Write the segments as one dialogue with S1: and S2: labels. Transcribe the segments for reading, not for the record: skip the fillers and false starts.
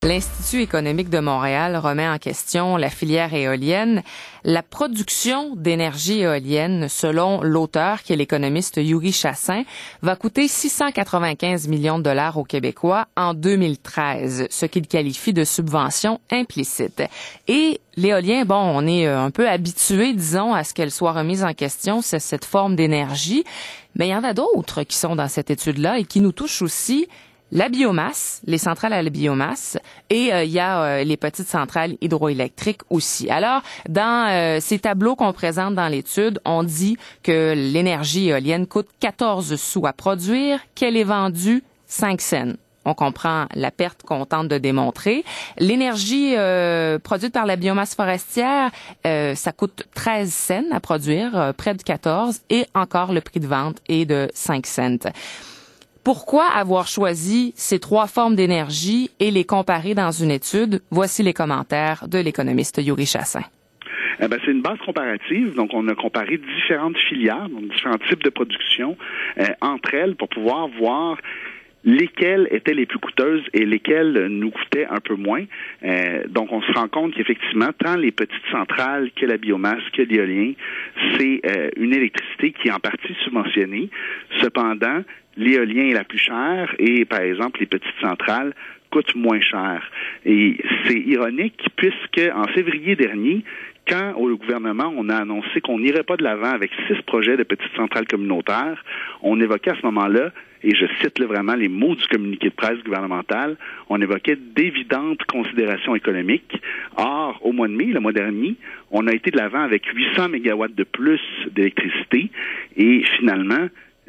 S1: L'Institut économique de Montréal remet en question la filière éolienne. La production d'énergie éolienne, selon l'auteur, qui est l'économiste Yuri Chassin, va coûter 695 millions de dollars aux Québécois en 2013, ce qu'il qualifie de subvention implicite. Et l'éolien, on est un peu habitué, disons, à ce qu'elle soit remise en question, c'est cette forme d'énergie. Mais il y en a d'autres qui sont dans cette étude-là et qui nous touchent aussi. La biomasse, les centrales à la biomasse, et il y a les petites centrales hydroélectriques aussi. Alors, dans ces tableaux qu'on présente dans l'étude, on dit que l'énergie éolienne coûte 14 sous à produire, qu'elle est vendue 5 cents. On comprend la perte qu'on tente de démontrer. L'énergie produite par la biomasse forestière, ça coûte 13 cents à produire, près de 14, et encore le prix de vente est de 5 cents. Pourquoi avoir choisi ces trois formes d'énergie et les comparer dans une étude? Voici les commentaires de l'économiste Yuri Chassin.
S2: C'est une base comparative, donc on a comparé différentes filières, donc différents types de production entre elles pour pouvoir voir lesquelles étaient les plus coûteuses et lesquelles nous coûtaient un peu moins. Donc, on se rend compte qu'effectivement, tant les petites centrales que la biomasse, que l'éolien, c'est une électricité qui est en partie subventionnée. Cependant, l'éolien est la plus chère et, par exemple, les petites centrales coûtent moins cher. Et c'est ironique puisque en février dernier, quand au gouvernement, on a annoncé qu'on n'irait pas de l'avant avec 6 projets de petites centrales communautaires, on évoquait à ce moment-là, et je cite là vraiment les mots du communiqué de presse gouvernemental, on évoquait d'évidentes considérations économiques. Or, au mois de mai, le mois dernier, on a été de l'avant avec 800 mégawatts de plus d'électricité et finalement,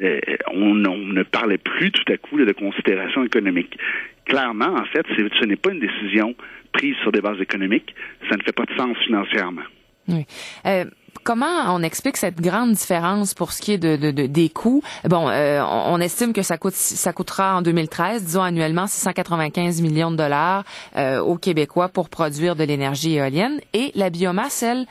S2: on ne parlait plus tout à coup de considérations économiques. Clairement, en fait, ce n'est pas une décision prise sur des bases économiques. Ça ne fait pas de sens financièrement.
S1: Oui. Comment on explique cette grande différence pour ce qui est des coûts? On estime que ça coûtera en 2013, disons annuellement, 695 millions de dollars aux Québécois pour produire de l'énergie éolienne. Et la biomasse, elle,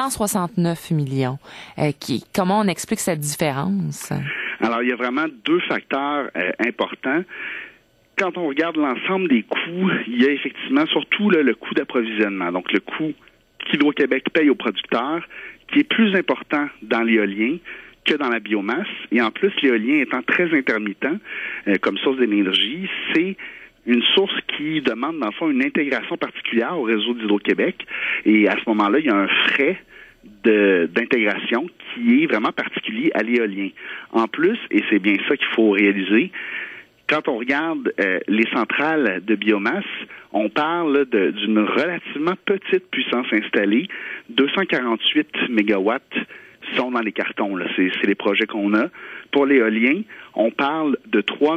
S1: 169 millions. Comment on explique cette différence?
S2: Alors, il y a vraiment 2 facteurs importants. Quand on regarde l'ensemble des coûts, il y a effectivement surtout le coût d'approvisionnement, donc le coût qu'Hydro-Québec paye aux producteurs, qui est plus important dans l'éolien que dans la biomasse. Et en plus, l'éolien étant très intermittent comme source d'énergie, c'est une source qui demande, dans le fond, une intégration particulière au réseau d'Hydro-Québec. Et à ce moment-là, il y a un frais d'intégration qui est vraiment particulier à l'éolien. En plus, et c'est bien ça qu'il faut réaliser, quand on regarde les centrales de biomasse, on parle d'une relativement petite puissance installée. 248 mégawatts sont dans les cartons. Là. C'est les projets qu'on a. Pour l'éolien, on parle de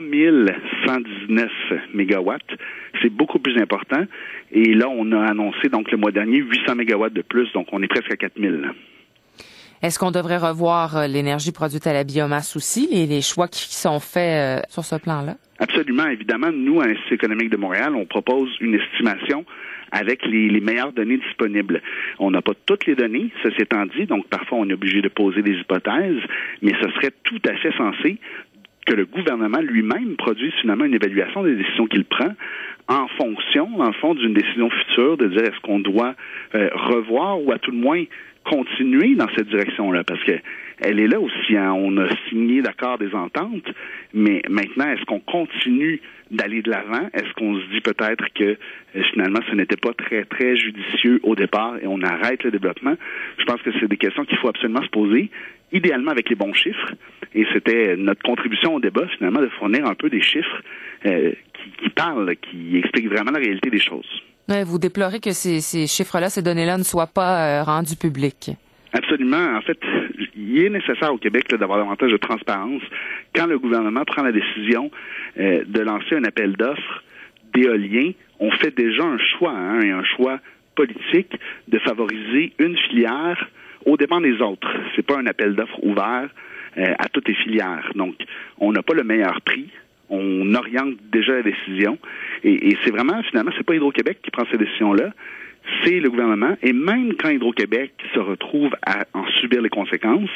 S2: 3119 mégawatts. C'est beaucoup plus important. Et là, on a annoncé donc le mois dernier 800 mégawatts de plus, donc on est presque à 4000.
S1: Est-ce qu'on devrait revoir l'énergie produite à la biomasse aussi, les choix qui sont faits sur ce plan-là?
S2: Absolument. Évidemment, nous, à l'Institut économique de Montréal, on propose une estimation avec les meilleures données disponibles. On n'a pas toutes les données, ceci étant dit, donc parfois on est obligé de poser des hypothèses, mais ce serait tout à fait censé que le gouvernement lui-même produise finalement une évaluation des décisions qu'il prend en fonction, dans le fond, d'une décision future, de dire est-ce qu'on doit revoir ou à tout le moins continuer dans cette direction-là, parce que elle est là aussi. Hein? On a signé d'accord des ententes, mais maintenant, est-ce qu'on continue d'aller de l'avant? Est-ce qu'on se dit peut-être que finalement, ce n'était pas très, très judicieux au départ et on arrête le développement? Je pense que c'est des questions qu'il faut absolument se poser, idéalement avec les bons chiffres. Et c'était notre contribution au débat, finalement, de fournir un peu des chiffres qui parlent, qui expliquent vraiment la réalité des choses.
S1: Ouais, vous déplorez que ces chiffres-là, ces données-là ne soient pas rendus publics.
S2: Absolument. En fait, il est nécessaire au Québec d'avoir davantage de transparence. Quand le gouvernement prend la décision de lancer un appel d'offres d'éolien, on fait déjà un choix, et un choix politique de favoriser une filière au dépens des autres. C'est pas un appel d'offres ouvert à toutes les filières. Donc, on n'a pas le meilleur prix. On oriente déjà la décision. Et c'est vraiment, finalement, c'est pas Hydro-Québec qui prend ces décisions-là, c'est le gouvernement. Et même quand Hydro-Québec se retrouve à en subir les conséquences,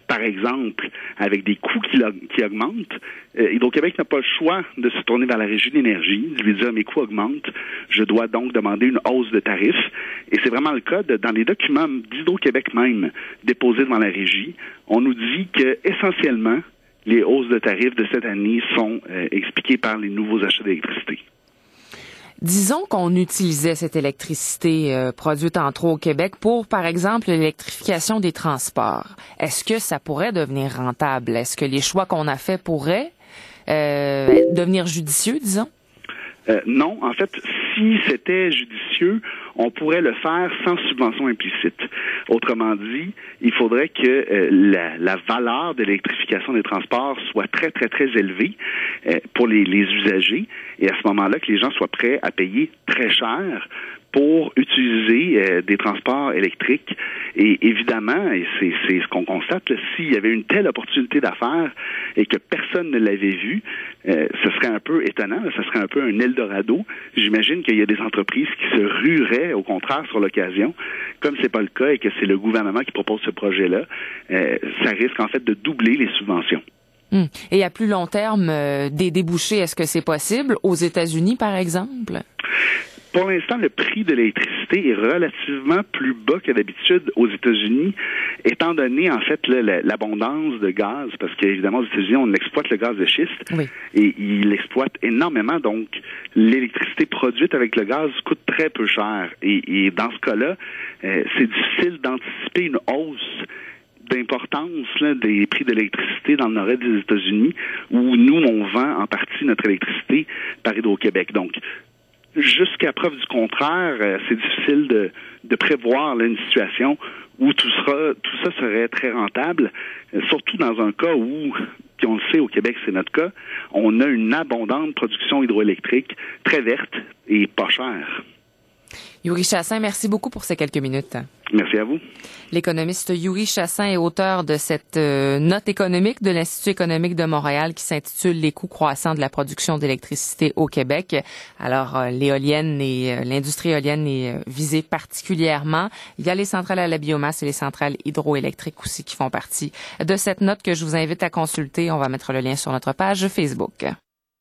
S2: par exemple, avec des coûts qui augmentent, Hydro-Québec n'a pas le choix de se tourner vers la Régie de l'énergie, de lui dire mes coûts augmentent, je dois donc demander une hausse de tarifs. Et c'est vraiment le cas dans les documents d'Hydro-Québec même déposés devant la Régie. On nous dit que essentiellement les hausses de tarifs de cette année sont expliquées par les nouveaux achats d'électricité.
S1: Disons qu'on utilisait cette électricité produite entre autres au Québec pour, par exemple, l'électrification des transports. Est-ce que ça pourrait devenir rentable? Est-ce que les choix qu'on a faits pourraient devenir judicieux, disons?
S2: Non, en fait, si c'était judicieux, on pourrait le faire sans subvention implicite. Autrement dit, il faudrait que la valeur de l'électrification des transports soit très, très, très élevée pour les usagers, et à ce moment-là, que les gens soient prêts à payer très cher pour utiliser des transports électriques. Et évidemment, et c'est ce qu'on constate, là, s'il y avait une telle opportunité d'affaires et que personne ne l'avait vue, ce serait un peu étonnant, ce serait un peu un Eldorado. J'imagine qu'il y a des entreprises qui se rueraient, au contraire, sur l'occasion. Comme c'est pas le cas et que c'est le gouvernement qui propose ce projet-là, ça risque en fait de doubler les subventions.
S1: Et à plus long terme, des débouchés, est-ce que c'est possible? Aux États-Unis, par exemple?
S2: Pour l'instant, le prix de l'électricité est relativement plus bas que d'habitude aux États-Unis, étant donné, en fait, l'abondance de gaz, parce qu'évidemment, aux États-Unis, on exploite le gaz de schiste,
S1: oui.
S2: Et ils l'exploitent énormément, donc l'électricité produite avec le gaz coûte très peu cher. Et dans ce cas-là, c'est difficile d'anticiper une hausse d'importance là, des prix de l'électricité dans le nord-est des États-Unis, où nous, on vend en partie notre électricité par Hydro-Québec. Donc, jusqu'à preuve du contraire, c'est difficile de prévoir là, une situation où tout ça serait très rentable, surtout dans un cas où, puis on le sait, au Québec, c'est notre cas, on a une abondante production hydroélectrique très verte et pas chère.
S1: Yuri Chassin, merci beaucoup pour ces quelques minutes.
S2: Merci à vous.
S1: L'économiste Yuri Chassin est auteur de cette note économique de l'Institut économique de Montréal qui s'intitule « Les coûts croissants de la production d'électricité au Québec ». Alors, l'éolienne et l'industrie éolienne est visée particulièrement. Il y a les centrales à la biomasse et les centrales hydroélectriques aussi qui font partie de cette note que je vous invite à consulter. On va mettre le lien sur notre page Facebook.